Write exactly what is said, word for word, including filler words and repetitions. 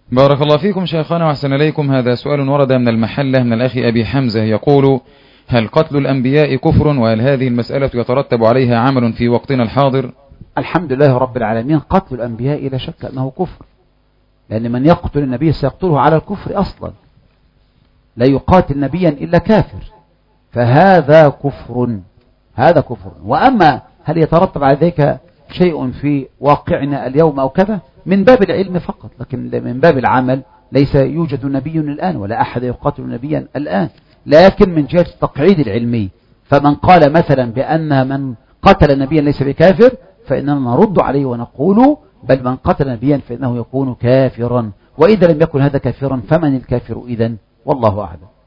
بارك الله فيكم شيخنا وأحسن إليكم. هذا سؤال ورد من المحلة من الأخ أبي حمزة يقول: هل قتل الأنبياء كفر؟ وهل هذه المسألة يترتب عليها عمل في وقتنا الحاضر؟ الحمد لله رب العالمين. قتل الأنبياء لا شك أنه كفر، لأن من يقتل النبي سيقتله على الكفر أصلا، لا يقاتل نبيا إلا كافر، فهذا كفر، هذا كفر. وأما هل يترتب على ذلك شيء في واقعنا اليوم أو كذا، من باب العلم فقط، لكن من باب العمل ليس يوجد نبي الآن ولا أحد يقاتل نبيا الآن. لكن من جهة التقعيد العلمي، فمن قال مثلا بأن من قتل نبيا ليس بكافر، فإننا نرد عليه ونقول بل من قتل نبيا فإنه يكون كافرا، وإذا لم يكن هذا كافرا فمن الكافر إذن؟ والله أعلم.